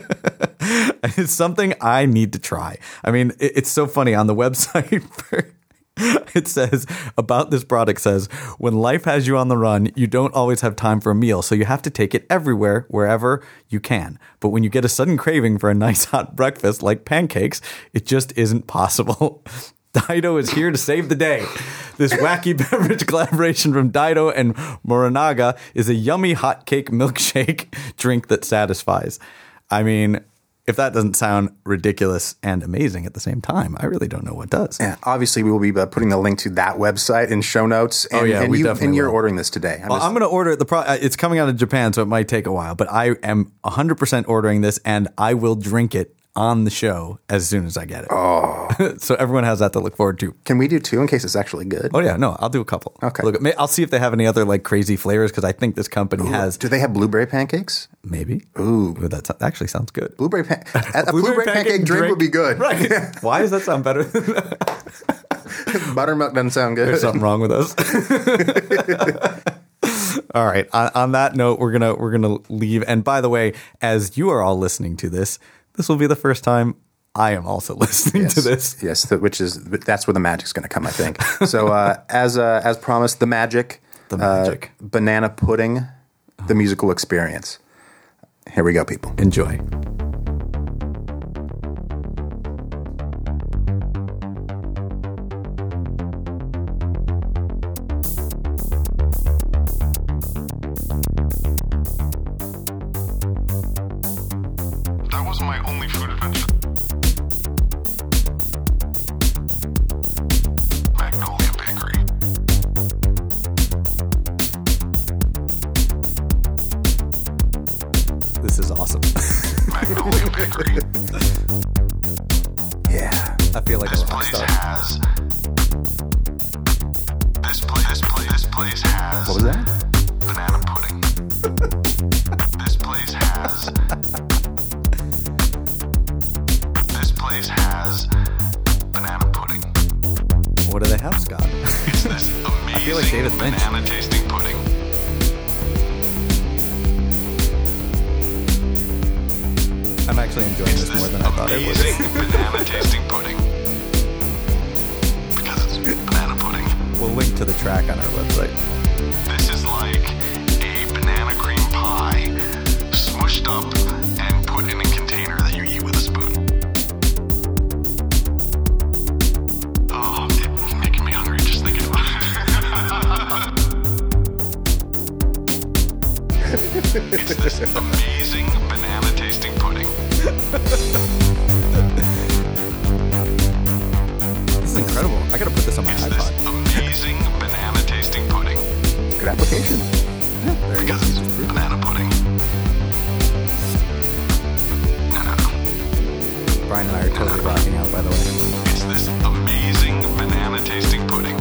It's something I need to try. I mean, it, it's so funny on the website. For, it says about this product says, when life has you on the run, you don't always have time for a meal, so you have to take it everywhere, wherever you can. But when you get a sudden craving for a nice hot breakfast like pancakes, it just isn't possible. Daido is here to save the day. This wacky beverage collaboration from Daido and Morinaga is a yummy hot cake milkshake drink that satisfies. I mean, if that doesn't sound ridiculous and amazing at the same time, I really don't know what does. Yeah, obviously, we will be uh, putting the link to that website in show notes. And, Oh, yeah, and we you, definitely and you're will. ordering this today. I'm Well, just- I'm going to order it. The pro- uh, it's coming out of Japan, so it might take a while. But I am one hundred percent ordering this, and I will drink it on the show as soon as I get it. Oh, so everyone has that to look forward to. Can we do two in case it's actually good? Oh yeah, no, I'll do a couple. Okay. Look, may- I'll see if they have any other like crazy flavors because I think this company has Do they have blueberry pancakes? maybe. Ooh. Ooh, that actually sounds good. Blueberry pan- a, a blueberry, pancake, drink, would be good. Right? Why does that sound better? Than Buttermilk doesn't sound good. There's something wrong with us. All right. On, on that note, we're gonna we're gonna leave. And by the way, as you are all listening to this, this will be the first time I am also listening Yes. to this. Yes, th- which is that's where the magic's going to come, I think. So uh, as uh, as promised, the magic, The magic. uh, banana pudding, the musical experience. Here we go, people. Enjoy. That wasn't my only food adventure. Magnolia Bakery. This is awesome. Magnolia Bakery. Yeah. I feel like This a rock place star. has. This place. This place. This place has. What was that? Banana pudding. This place has. This place has banana pudding. What do they have, Scott? It's this amazing feel like David Lynch. banana tasting pudding. I'm actually enjoying It's this more this than I thought I would. amazing banana tasting pudding. Because it's banana pudding. We'll link to the track on our website. This is like a banana cream pie crushed up and put in a container that you eat with a spoon. Oh, it's making me hungry just thinking about it. It's this amazing banana tasting pudding. This is incredible. I gotta put this on my It's iPod. this amazing banana tasting pudding. Good application. Because it's banana pudding. No, no, no. Brian and I are totally rocking out, by the way. It's this amazing banana tasting pudding.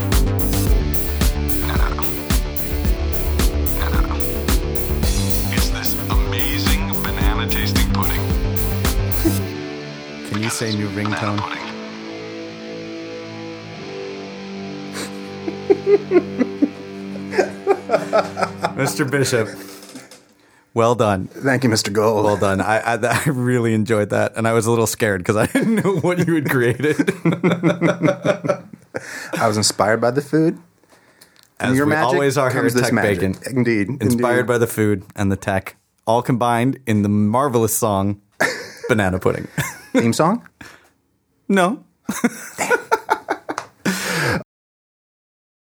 No, no, no. No, no, no. It's this amazing banana tasting pudding. Can you say new Banana ringtone? pudding. Mister Bishop, well done. Thank you, Mister Gold. Well done. I, I I really enjoyed that, and I was a little scared because I didn't know what you had created. I was inspired by the food. As your we magic always are here at comes this Tech magic. Bacon. Indeed. Inspired indeed. by the food and the tech, all combined in the marvelous song Banana Pudding. Theme song? No. Damn.